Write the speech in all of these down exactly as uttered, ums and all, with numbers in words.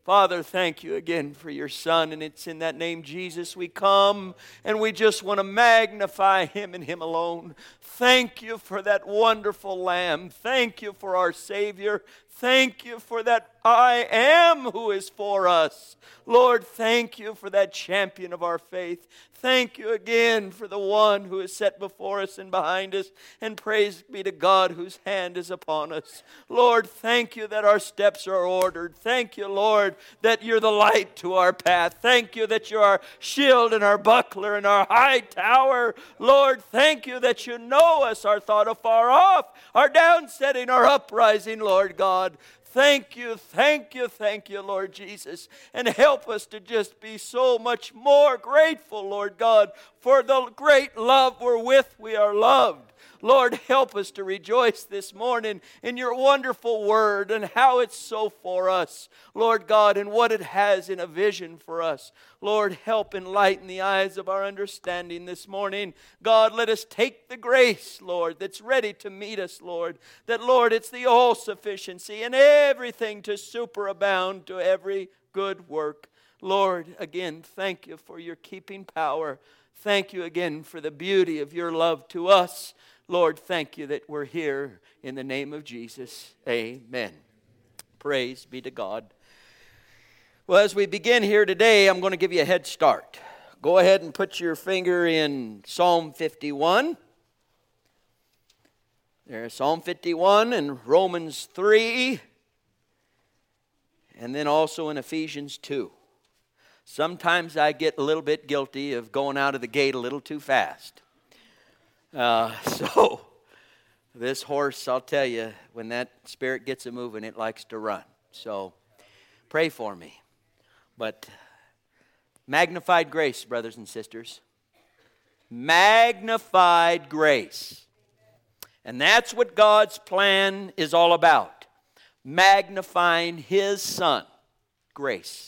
Father, thank you again for your Son, and it's in that name, Jesus, we come, and we just want to magnify Him and Him alone. Thank you for that wonderful Lamb. Thank you for our Savior. Thank you for that I am who is for us. Lord, thank you for that champion of our faith. Thank you again for the one who is set before us and behind us. And praise be to God whose hand is upon us. Lord, thank you that our steps are ordered. Thank you, Lord, that you're the light to our path. Thank you that you're our shield and our buckler and our high tower. Lord, thank you that you know us, our thought afar off, our downsetting, our uprising, Lord God. Thank you, thank you, thank you, Lord Jesus. And help us to just be so much more grateful, Lord God, for the great love wherewith we are loved. Lord, help us to rejoice this morning in your wonderful word and how it's so for us, Lord God, and what it has in a vision for us. Lord, help enlighten the eyes of our understanding this morning. God, let us take the grace, Lord, that's ready to meet us, Lord. That, Lord, it's the all-sufficiency and everything to superabound to every good work. Lord, again, thank you for your keeping power. Thank you again for the beauty of your love to us. Lord, thank you that we're here in the name of Jesus. Amen. Praise be to God. Well, as we begin here today, I'm going to give you a head start. Go ahead and put your finger in Psalm fifty-one. There's Psalm fifty-one and Romans three, and then also in Ephesians two. Sometimes I get a little bit guilty of going out of the gate a little too fast. Uh, so, this horse, I'll tell you, when that spirit gets a moving, it likes to run. So, pray for me. But, magnified grace, brothers and sisters. Magnified grace. And that's what God's plan is all about. Magnifying His Son. Grace.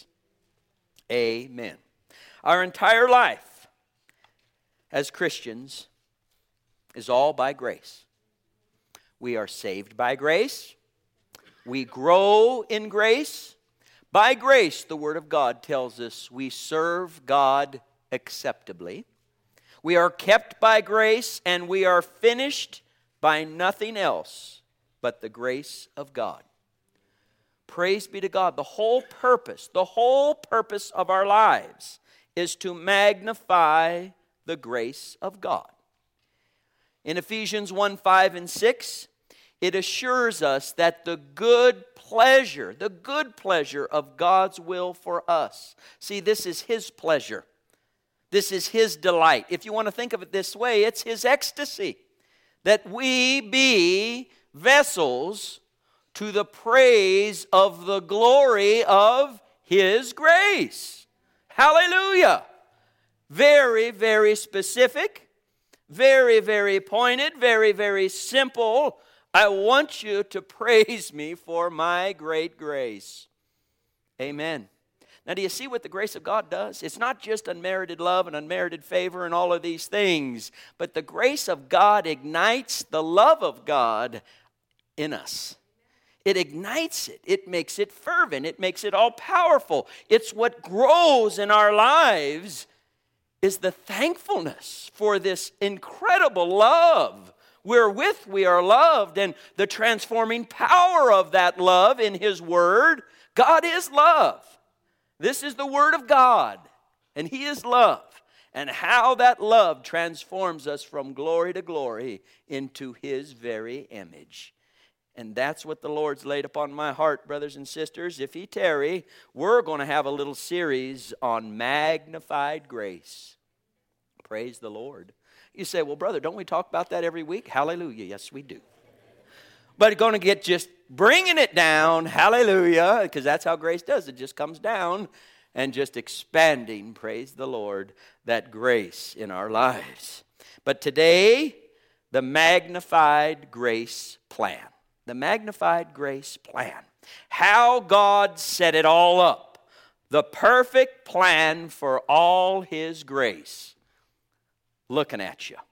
Amen. Our entire life as Christians is all by grace. We are saved by grace. We grow in grace. By grace, the Word of God tells us we serve God acceptably. We are kept by grace, and we are finished by nothing else but the grace of God. Praise be to God. The whole purpose, the whole purpose of our lives is to magnify the grace of God. In Ephesians one, five, and six, it assures us that the good pleasure, the good pleasure of God's will for us. See, this is His pleasure. This is His delight. If you want to think of it this way, it's His ecstasy. That we be vessels to the praise of the glory of His grace. Hallelujah. Very, very specific. Very, very pointed, very, very simple. I want you to praise me for my great grace. Amen. Now, do you see what the grace of God does? It's not just unmerited love and unmerited favor and all of these things, but the grace of God ignites the love of God in us. It ignites it. It makes it fervent. It makes it all powerful. It's what grows in our lives is the thankfulness for this incredible love wherewith we are loved and the transforming power of that love in His Word. God is love. This is the Word of God, and He is love. And how that love transforms us from glory to glory into His very image. And that's what the Lord's laid upon my heart, brothers and sisters. If He tarry, we're going to have a little series on magnified grace. Praise the Lord. You say, well, brother, don't we talk about that every week? Hallelujah. Yes, we do. But going to get just bringing it down, hallelujah, because that's how grace does. It just comes down and just expanding, praise the Lord, that grace in our lives. But today, the magnified grace plan. The magnified grace plan. How God set it all up. The perfect plan for all His grace. Looking at you.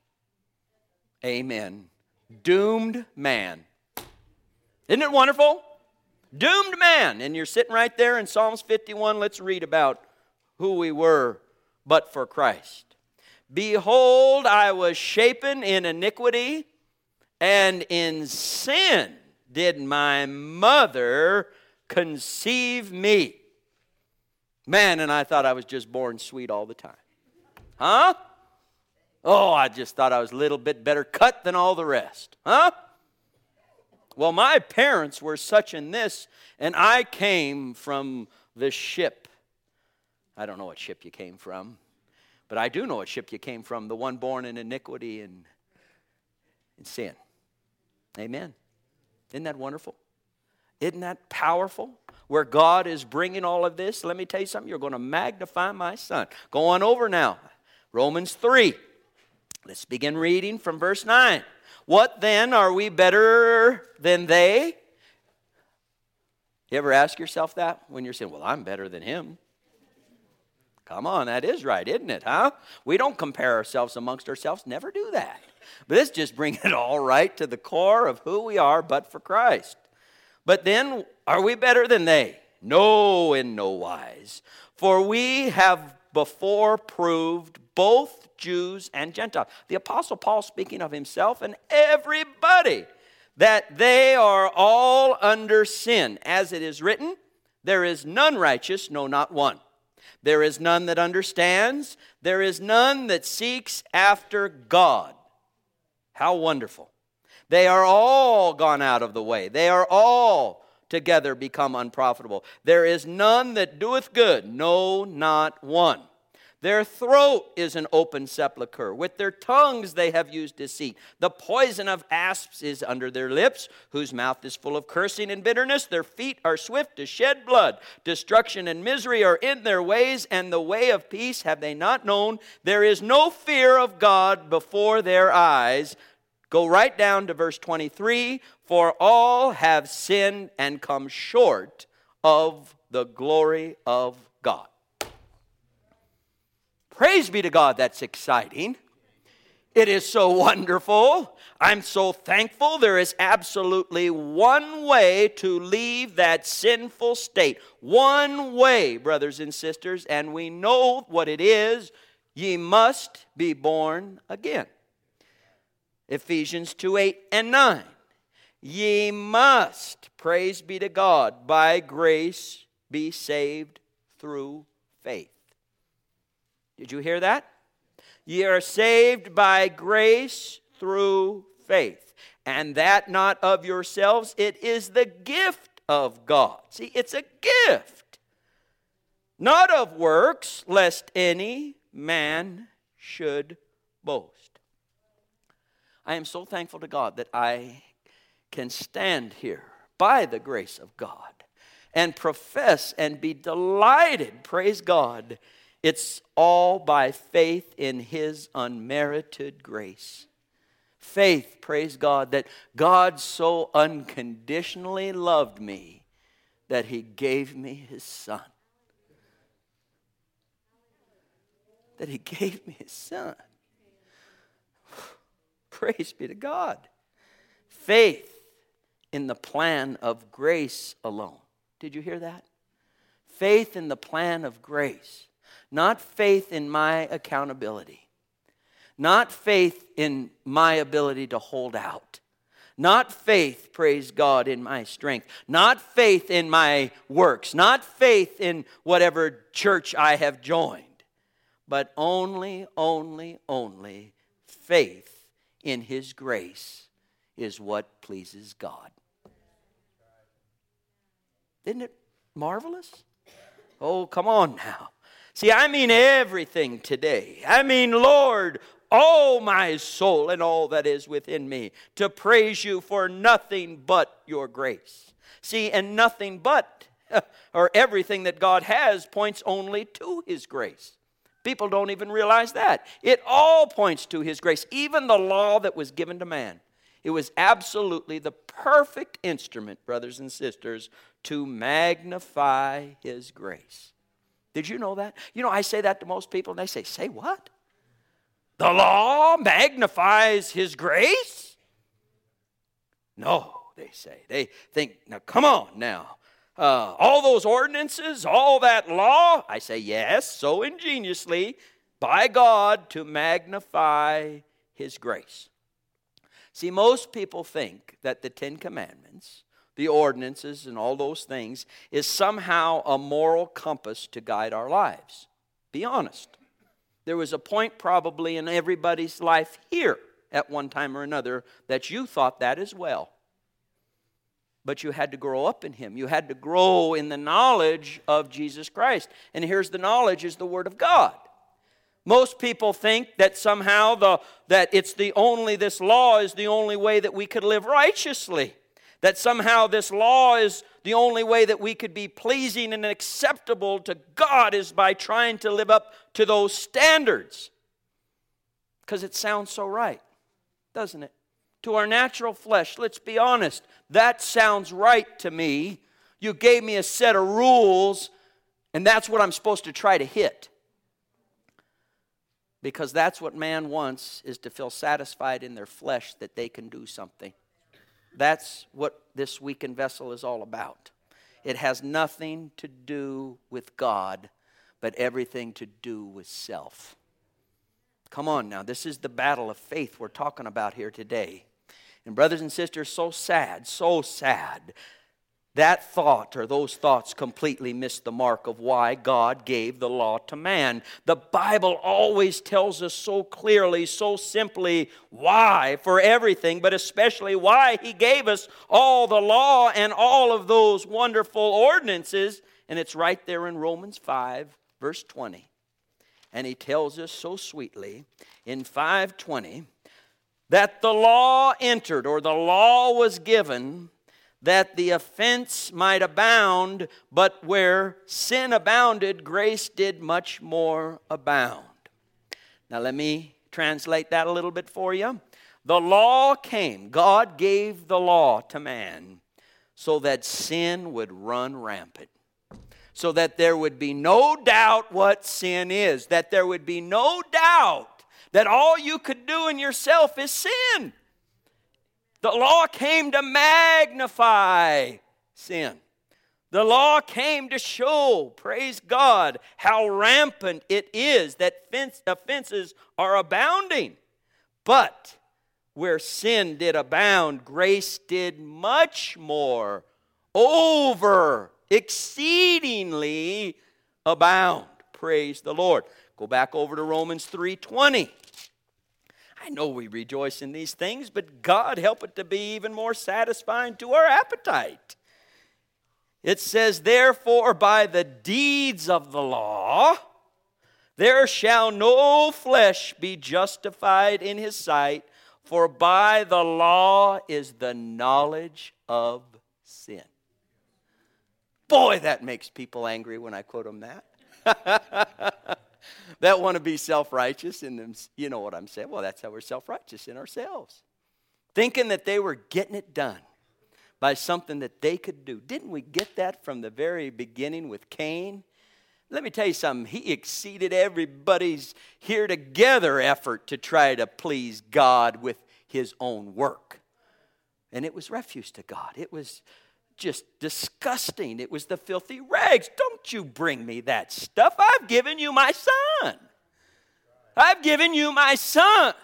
Amen. Doomed man. Isn't it wonderful? Doomed man. And you're sitting right there in Psalms fifty-one. Let's read about who we were but for Christ. Behold, I was shapen in iniquity, and in sin did my mother conceive me. Man, and I thought I was just born sweet all the time. Huh? Oh, I just thought I was a little bit better cut than all the rest. Huh? Well, my parents were such in this, and I came from the ship. I don't know what ship you came from, but I do know what ship you came from, the one born in iniquity and in sin. Amen. Isn't that wonderful? Isn't that powerful? Where God is bringing all of this, let me tell you something, you're going to magnify my son. Go on over now. Romans three. Let's begin reading from verse nine. What then, are we better than they? You ever ask yourself that when you're saying, well, I'm better than him? Come on, that is right, isn't it, huh? We don't compare ourselves amongst ourselves. Never do that. But it's just bringing it all right to the core of who we are but for Christ. But then, are we better than they? No, in no wise. For we have before proved both Jews and Gentiles. The Apostle Paul speaking of himself and everybody, that they are all under sin. As it is written, there is none righteous, no, not one. There is none that understands. There is none that seeks after God. How wonderful. They are all gone out of the way. They are all together become unprofitable. There is none that doeth good, no, not one. Their throat is an open sepulchre. With their tongues they have used deceit. The poison of asps is under their lips, whose mouth is full of cursing and bitterness. Their feet are swift to shed blood. Destruction and misery are in their ways, and the way of peace have they not known. There is no fear of God before their eyes. Go right down to verse twenty-three. For all have sinned and come short of the glory of God. Praise be to God, that's exciting. It is so wonderful. I'm so thankful. There is absolutely one way to leave that sinful state. One way, brothers and sisters, and we know what it is. Ye must be born again. Ephesians two, eight and nine. Ye must, praise be to God, by grace be saved through faith. Did you hear that? Ye are saved by grace through faith. And that not of yourselves, it is the gift of God. See, it's a gift. Not of works, lest any man should boast. I am so thankful to God that I can stand here by the grace of God and profess and be delighted, praise God. It's all by faith in His unmerited grace. Faith, praise God, that God so unconditionally loved me that He gave me His Son. That He gave me His Son. Praise be to God. Faith in the plan of grace alone. Did you hear that? Faith in the plan of grace. Not faith in my accountability. Not faith in my ability to hold out. Not faith, praise God, in my strength. Not faith in my works. Not faith in whatever church I have joined. But only, only, only faith in His grace is what pleases God. Isn't it marvelous? Oh, come on now. See, I mean everything today. I mean, Lord, oh my soul and all that is within me, to praise you for nothing but your grace. See, and nothing but, or everything that God has points only to His grace. People don't even realize that. It all points to His grace. Even the law that was given to man. It was absolutely the perfect instrument, brothers and sisters, to magnify His grace. Did you know that? You know, I say that to most people, and they say, say what? The law magnifies His grace? No, they say. They think, now come on now. Uh, all those ordinances, all that law? I say yes, so ingeniously, by God to magnify His grace. See, most people think that the Ten Commandments, the ordinances and all those things is somehow a moral compass to guide our lives. Be honest. There was a point probably in everybody's life here at one time or another that you thought that as well. But you had to grow up in Him. You had to grow in the knowledge of Jesus Christ. And here's the knowledge is the Word of God. Most people think that somehow the that it's the only, this law is the only way that we could live righteously. That somehow this law is the only way that we could be pleasing and acceptable to God is by trying to live up to those standards. Because it sounds so right, doesn't it? To our natural flesh, let's be honest, that sounds right to me. You gave me a set of rules, and that's what I'm supposed to try to hit. Because that's what man wants, is to feel satisfied in their flesh that they can do something. That's what this weakened vessel is all about. It has nothing to do with God, but everything to do with self. Come on now, this is the battle of faith we're talking about here today. And brothers and sisters, so sad, so sad. That thought or those thoughts completely miss the mark of why God gave the law to man. The Bible always tells us so clearly, so simply why for everything, but especially why He gave us all the law and all of those wonderful ordinances. And it's right there in Romans five, verse twenty. And He tells us so sweetly in five twenty that the law entered, or the law was given, that the offense might abound, but where sin abounded, grace did much more abound. Now let me translate that a little bit for you. The law came, God gave the law to man so that sin would run rampant. So that there would be no doubt what sin is. That there would be no doubt that all you could do in yourself is sin. The law came to magnify sin. The law came to show, praise God, how rampant it is that offenses are abounding. But where sin did abound, grace did much more, over, exceedingly abound. Praise the Lord. Go back over to Romans three twenty. I know we rejoice in these things, but God help it to be even more satisfying to our appetite. It says, therefore, by the deeds of the law, there shall no flesh be justified in His sight, for by the law is the knowledge of sin. Boy, that makes people angry when I quote them that. That want to be self-righteous in them, you know what I'm saying? Well, that's how we're self-righteous in ourselves. Thinking that they were getting it done by something that they could do. Didn't we get that from the very beginning with Cain? Let me tell you something. He exceeded everybody's here together effort to try to please God with his own work. And it was refuse to God. It was just disgusting. It was the filthy rags. Don't you bring me that stuff. I've given you my son. I've given you my son.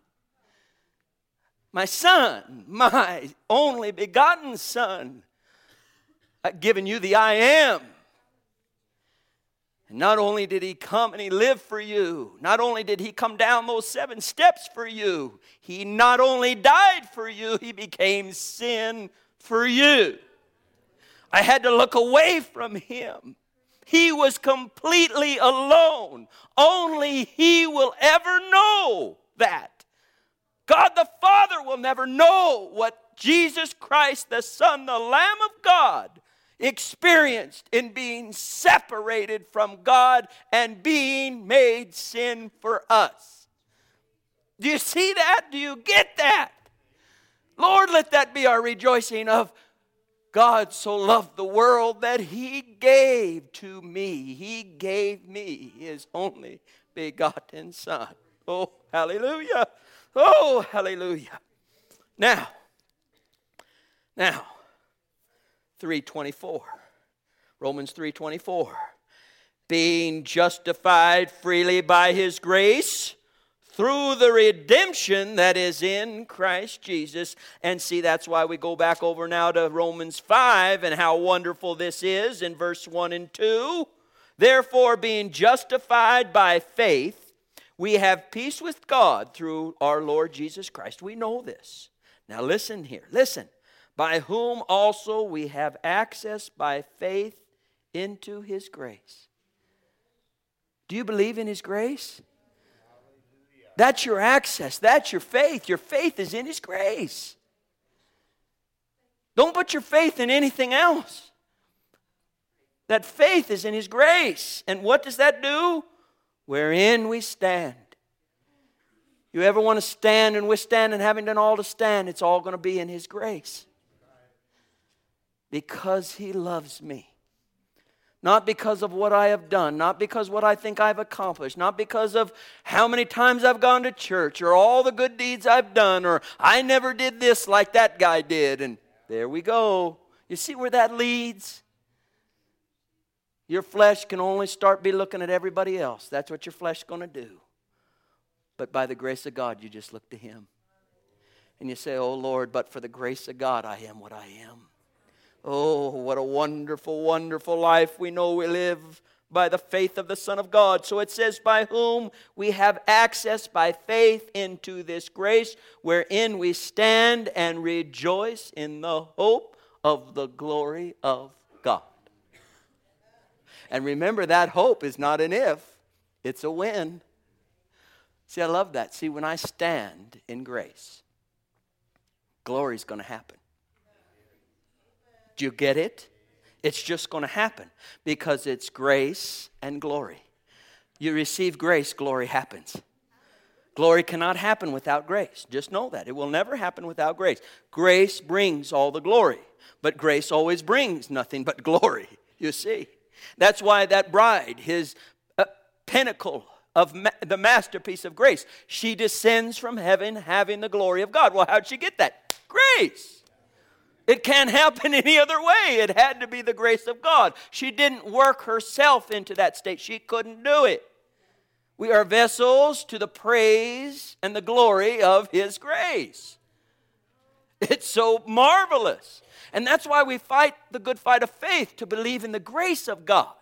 My son, my only begotten son. I've given you the I am. And not only did he come and he lived for you, not only did he come down those seven steps for you, he not only died for you, he became sin for you. I had to look away from him. He was completely alone. Only he will ever know that. God the Father will never know what Jesus Christ, the Son, the Lamb of God, experienced in being separated from God and being made sin for us. Do you see that? Do you get that? Lord, let that be our rejoicing of God so loved the world that he gave to me. He gave me his only begotten son. Oh, hallelujah. Oh, hallelujah. Now, now, three twenty-four. Romans three twenty-four. Being justified freely by His grace through the redemption that is in Christ Jesus. And see, that's why we go back over now to Romans five and how wonderful this is in verse one and two. Therefore, being justified by faith, we have peace with God through our Lord Jesus Christ. We know this. Now listen here. Listen. By whom also we have access by faith into His grace. Do you believe in His grace? That's your access. That's your faith. Your faith is in His grace. Don't put your faith in anything else. That faith is in His grace. And what does that do? Wherein we stand. You ever want to stand and withstand and having done all to stand, it's all going to be in His grace. Because He loves me. Not because of what I have done, not because what I think I've accomplished, not because of how many times I've gone to church or all the good deeds I've done or I never did this like that guy did. And there we go. You see where that leads? Your flesh can only start be looking at everybody else. That's what your flesh is going to do. But by the grace of God, you just look to Him. And you say, oh Lord, but for the grace of God, I am what I am. Oh, what a wonderful, wonderful life we know we live by the faith of the Son of God. So it says, by whom we have access by faith into this grace, wherein we stand and rejoice in the hope of the glory of God. And remember, that hope is not an if, it's a when. See, I love that. See, when I stand in grace, glory's going to happen. Do you get it? It's just going to happen because it's grace and glory. You receive grace, glory happens. Glory cannot happen without grace. Just know that. It will never happen without grace. Grace brings all the glory, but grace always brings nothing but glory, you see. That's why that bride, his uh, pinnacle of ma- the masterpiece of grace, she descends from heaven having the glory of God. Well, how'd she get that? Grace. It can't happen any other way. It had to be the grace of God. She didn't work herself into that state. She couldn't do it. We are vessels to the praise and the glory of His grace. It's so marvelous. And that's why we fight the good fight of faith, to believe in the grace of God.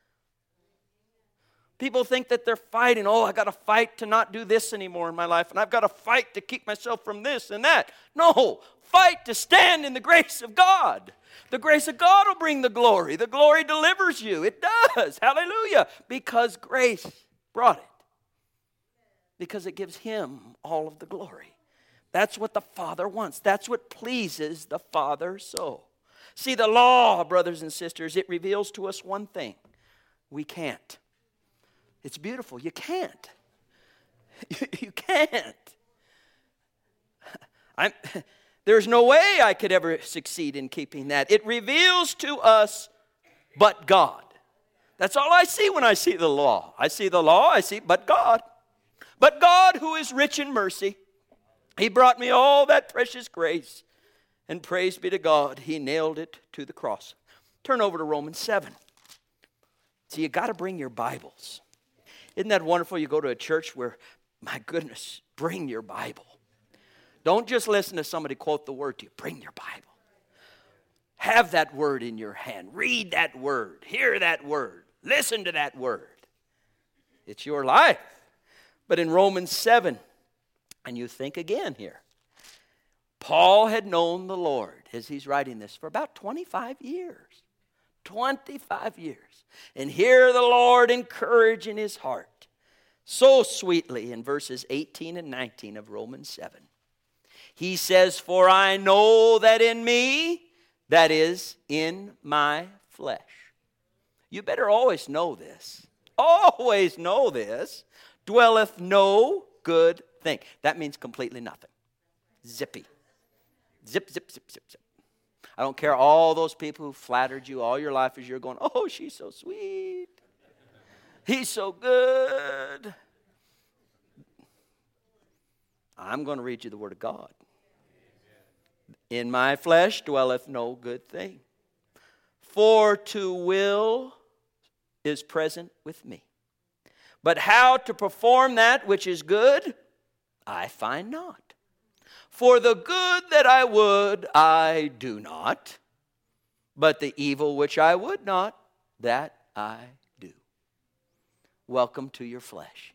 People think that they're fighting, oh, I got to fight to not do this anymore in my life, and I've got to fight to keep myself from this and that. No, fight to stand in the grace of God. The grace of God will bring the glory. The glory delivers you. It does. Hallelujah. Because grace brought it. Because it gives Him all of the glory. That's what the Father wants. That's what pleases the Father so. See, the law, brothers and sisters, it reveals to us one thing. We can't. It's beautiful. You can't. You, you can't. I'm, there's no way I could ever succeed in keeping that. It reveals to us but God. That's all I see when I see the law. I see the law, I see but God. But God, who is rich in mercy, He brought me all that precious grace. And praise be to God, He nailed it to the cross. Turn over to Romans seven. See, you got to bring your Bibles. Isn't that wonderful? You go to a church where, my goodness, bring your Bible. Don't just listen to somebody quote the word to you. Bring your Bible. Have that word in your hand. Read that word. Hear that word. Listen to that word. It's your life. But in Romans seven, and you think again here, Paul had known the Lord, as he's writing this, for about twenty-five years. twenty-five years. And hear the Lord encouraging his heart so sweetly in verses eighteen and nineteen of Romans seven. He says, for I know that in me, that is, in my flesh. You better always know this. Always know this. Dwelleth no good thing. That means completely nothing. Zippy. Zip, zip, zip, zip, zip. I don't care all those people who flattered you all your life as you're going, oh, she's so sweet. He's so good. I'm going to read you the Word of God. In my flesh dwelleth no good thing. For to will is present with me. But how to perform that which is good, I find not. For the good that I would, I do not. But the evil which I would not, that I do. Welcome to your flesh.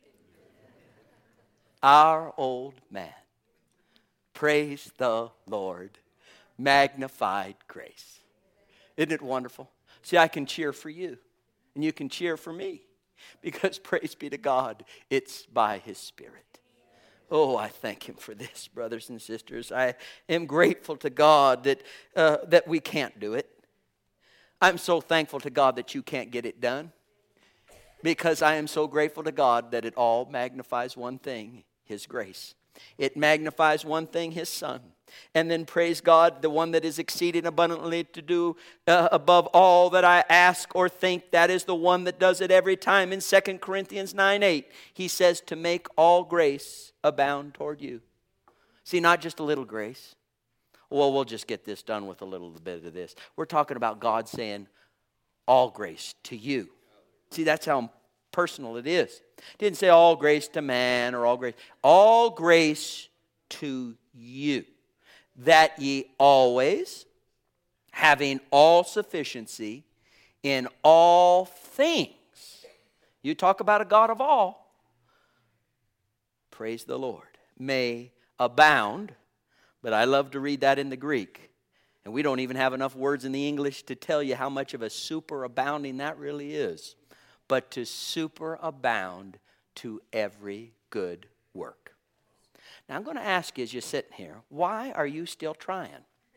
Our old man. Praise the Lord. Magnified grace. Isn't it wonderful? See, I can cheer for you. And you can cheer for me. Because praise be to God, it's by His Spirit. Oh, I thank Him for this, brothers and sisters. I am grateful to God that, uh, that we can't do it. I'm so thankful to God that you can't get it done. Because I am so grateful to God that it all magnifies one thing, His grace. It magnifies one thing, His Son. And then praise God, the one that is exceeding abundantly to do uh, above all that I ask or think. That is the one that does it every time. In Second Corinthians nine eight, he says to make all grace abound toward you. See, not just a little grace. Well, we'll just get this done with a little bit of this. We're talking about God saying all grace to you. See, that's how personal it is. It didn't say all grace to man or all grace. All grace to you. That ye always, having all sufficiency in all things. You talk about a God of all. Praise the Lord. May abound. But I love to read that in the Greek. And we don't even have enough words in the English to tell you how much of a superabounding that really is. But to superabound to every good work. Now I'm going to ask you as you're sitting here, why are you still trying?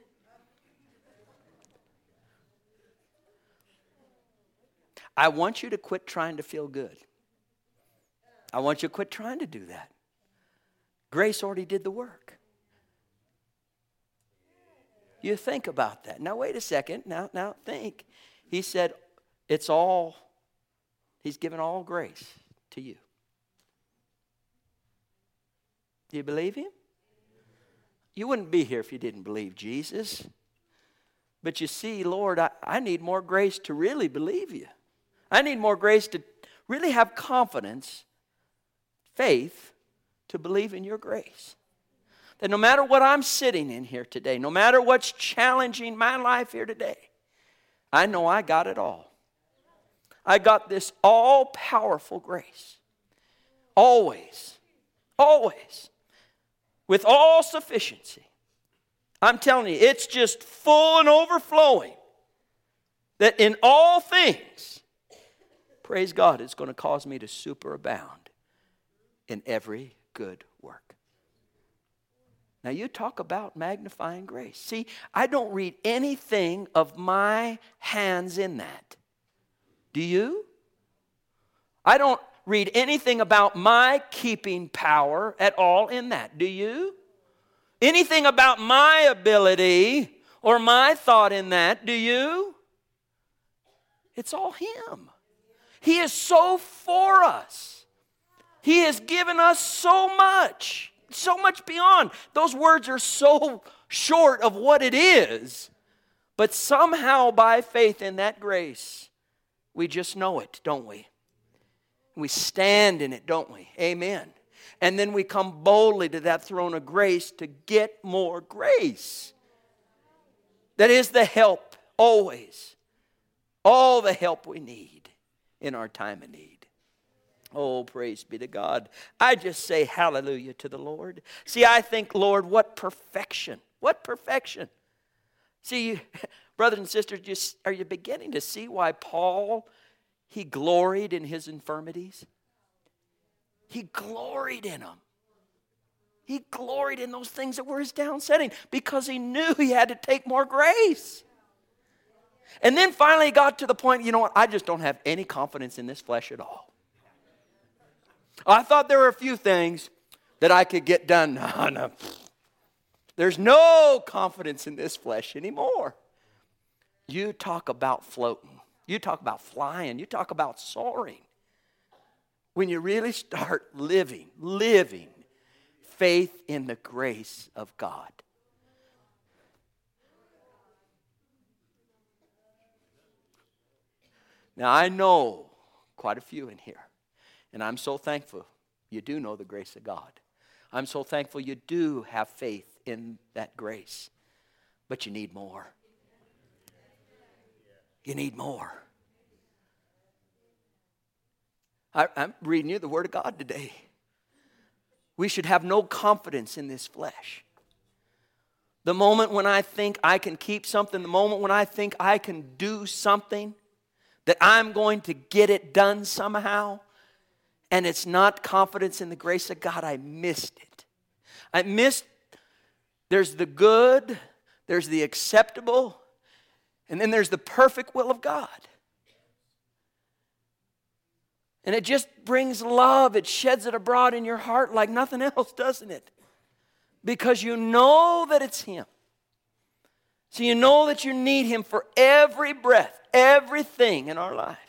I want you to quit trying to feel good. I want you to quit trying to do that. Grace already did the work. You think about that. Now wait a second. Now, now think. He said, it's all, He's given all grace to you. Do you believe Him? You wouldn't be here if you didn't believe Jesus. But you see, Lord, I, I need more grace to really believe you. I need more grace to really have confidence, faith, to believe in your grace. That no matter what I'm sitting in here today, no matter what's challenging my life here today, I know I got it all. I got this all-powerful grace. Always. Always. With all sufficiency. I'm telling you, it's just full and overflowing. That in all things, praise God, it's going to cause me to superabound in every good work. Now you talk about magnifying grace. See, I don't read anything of my hands in that. Do you? I don't read anything about my keeping power at all in that. Do you? Anything about my ability or my thought in that. Do you? It's all Him. He is so for us. He has given us so much. So much beyond. Those words are so short of what it is. But somehow by faith in that grace, we just know it, don't we? We stand in it, don't we? Amen. And then we come boldly to that throne of grace to get more grace. That is the help, always. All the help we need in our time of need. Oh, praise be to God. I just say hallelujah to the Lord. See, I think, Lord, what perfection. What perfection. See, brothers and sisters, just, are you beginning to see why Paul, he gloried in his infirmities? He gloried in them. He gloried in those things that were his downsetting because he knew he had to take more grace. And then finally he got to the point, you know what, I just don't have any confidence in this flesh at all. I thought there were a few things that I could get done. No, no. There's no confidence in this flesh anymore. You talk about floating. You talk about flying. You talk about soaring. When you really start living, living faith in the grace of God. Now, I know quite a few in here, and I'm so thankful you do know the grace of God. I'm so thankful you do have faith in that grace, but you need more. You need more. I, I'm reading you the Word of God today. We should have no confidence in this flesh. The moment when I think I can keep something, the moment when I think I can do something, that I'm going to get it done somehow, and it's not confidence in the grace of God, I missed it. I missed, there's the good, there's the acceptable, and then there's the perfect will of God. And it just brings love. It sheds it abroad in your heart like nothing else, doesn't it? Because you know that it's Him. So you know that you need Him for every breath, everything in our lives.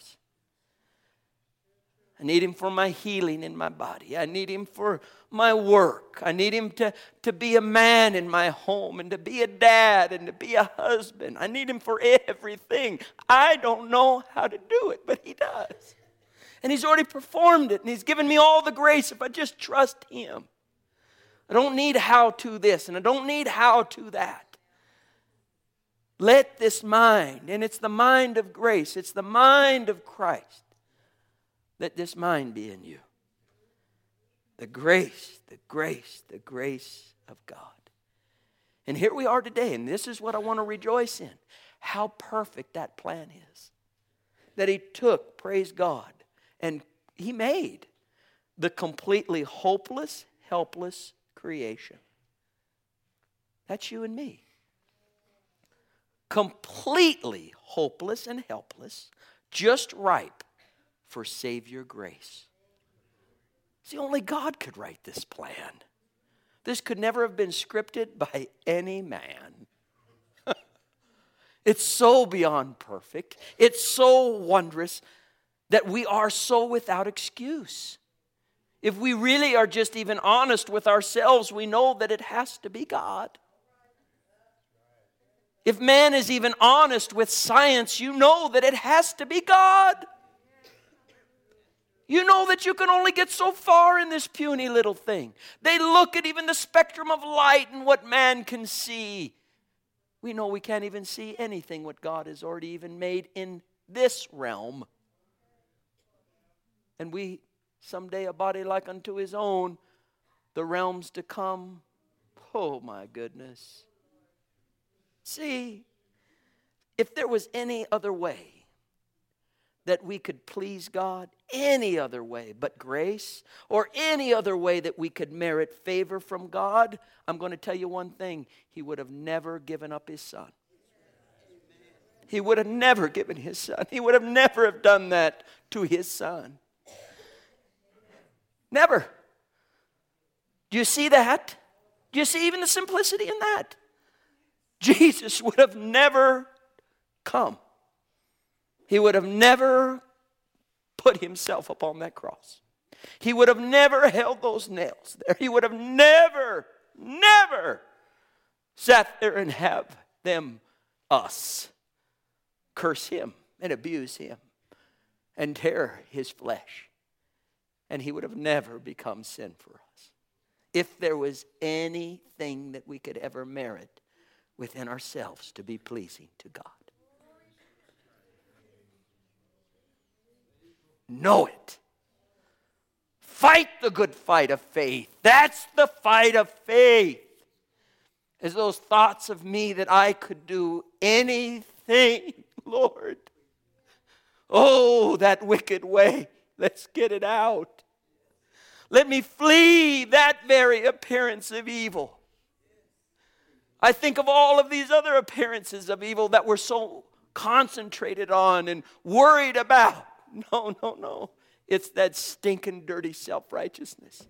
I need Him for my healing in my body. I need Him for my work. I need Him to, to be a man in my home and to be a dad and to be a husband. I need Him for everything. I don't know how to do it, but He does. And He's already performed it, and He's given me all the grace if I just trust Him. I don't need how to this, and I don't need how to that. Let this mind, and it's the mind of grace, it's the mind of Christ. Let this mind be in you. The grace, the grace, the grace of God. And here we are today, and this is what I want to rejoice in. How perfect that plan is. That He took, praise God, and He made the completely hopeless, helpless creation. That's you and me. Completely hopeless and helpless, just ripe for Savior grace. See, only God could write this plan. This could never have been scripted by any man. It's so beyond perfect. It's so wondrous that we are so without excuse. If we really are just even honest with ourselves, we know that it has to be God. If man is even honest with science, you know that it has to be God. You know that you can only get so far in this puny little thing. They look at even the spectrum of light and what man can see. We know we can't even see anything what God has already even made in this realm. And we, someday a body like unto His own, the realms to come. Oh my goodness. See, if there was any other way that we could please God, any other way but grace, or any other way that we could merit favor from God, I'm going to tell you one thing. He would have never given up His Son. He would have never given His Son. He would have never have done that to His Son. Never. Do you see that? Do you see even the simplicity in that? Jesus would have never come. He would have never put Himself upon that cross. He would have never held those nails there. He would have never, never sat there and have them, us, curse Him and abuse Him and tear His flesh. And He would have never become sin for us. If there was anything that we could ever merit within ourselves to be pleasing to God. Know it. Fight the good fight of faith. That's the fight of faith. As those thoughts of me that I could do anything, Lord. Oh, that wicked way. Let's get it out. Let me flee that very appearance of evil. I think of all of these other appearances of evil that we're so concentrated on and worried about. No, no, no. It's that stinking, dirty self-righteousness.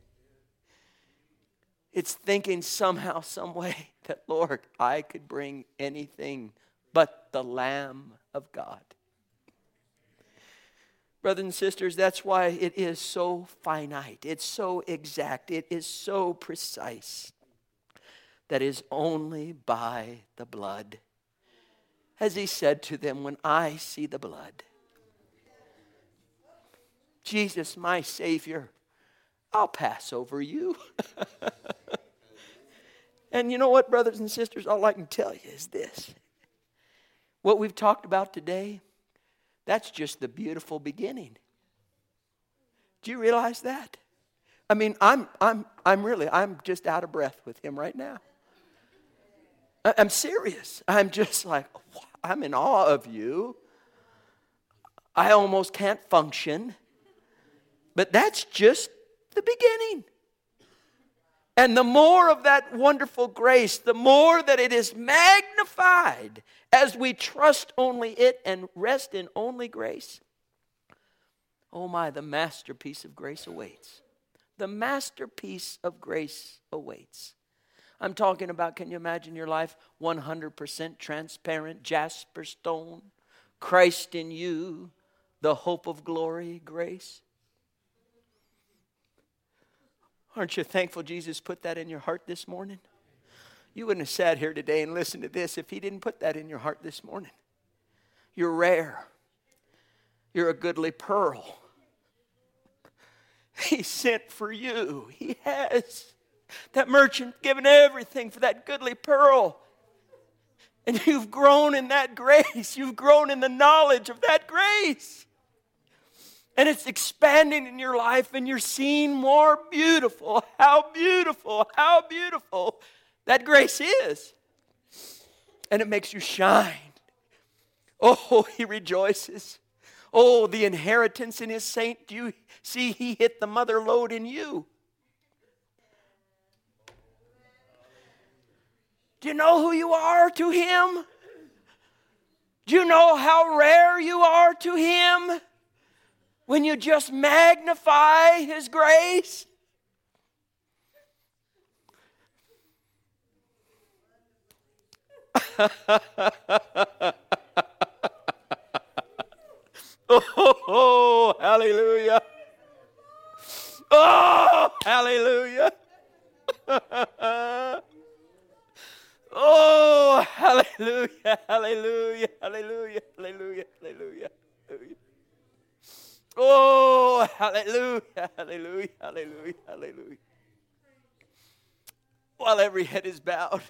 It's thinking somehow, some way that, Lord, I could bring anything but the Lamb of God. Brothers and sisters, that's why it is so finite. It's so exact. It is so precise. That is only by the blood. As He said to them, when I see the blood, Jesus, my Savior, I'll pass over you. And you know what, brothers and sisters, all I can tell you is this. What we've talked about today, that's just the beautiful beginning. Do you realize that? I mean, I'm I'm I'm really I'm just out of breath with him right now. I, I'm serious. I'm just like, I'm in awe of you. I almost can't function. But that's just the beginning. And the more of that wonderful grace, the more that it is magnified as we trust only it and rest in only grace. Oh my, the masterpiece of grace awaits. The masterpiece of grace awaits. I'm talking about, can you imagine your life one hundred percent transparent, jasper stone, Christ in you, the hope of glory, grace? Aren't you thankful Jesus put that in your heart this morning? You wouldn't have sat here today and listened to this if he didn't put that in your heart this morning. You're rare. You're a goodly pearl. He sent for you. He has. That merchant given everything for that goodly pearl. And you've grown in that grace. You've grown in the knowledge of that grace. And it's expanding in your life, and you're seeing more beautiful. How beautiful, how beautiful that grace is. And it makes you shine. Oh, he rejoices. Oh, the inheritance in his saint. Do you see he hit the mother lode in you? Do you know who you are to him? Do you know how rare you are to him? When you just magnify his grace. Oh, hallelujah. Oh, hallelujah. Oh, hallelujah, hallelujah, hallelujah, hallelujah, hallelujah, hallelujah. Oh, hallelujah, hallelujah, hallelujah, hallelujah. While every head is bowed.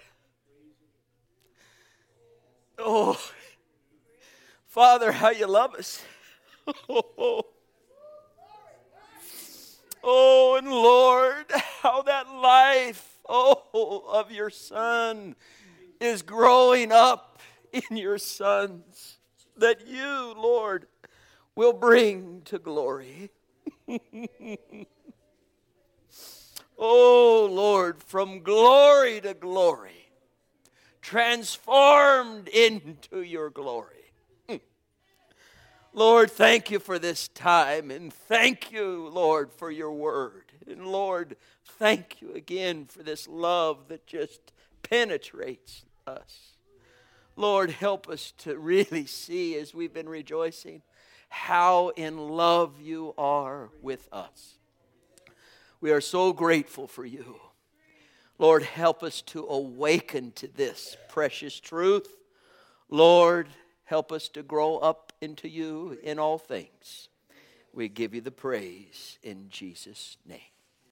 Oh, Father, how you love us. Oh, oh, and Lord, how that life, oh, of your Son is growing up in your sons. That you, Lord, will bring to glory. Oh, Lord, from glory to glory, transformed into your glory. Lord, thank you for this time, and thank you, Lord, for your word. And Lord, thank you again for this love that just penetrates us. Lord, help us to really see, as we've been rejoicing, how in love you are with us. We are so grateful for you. Lord, help us to awaken to this precious truth. Lord, help us to grow up into you in all things. We give you the praise in Jesus' name.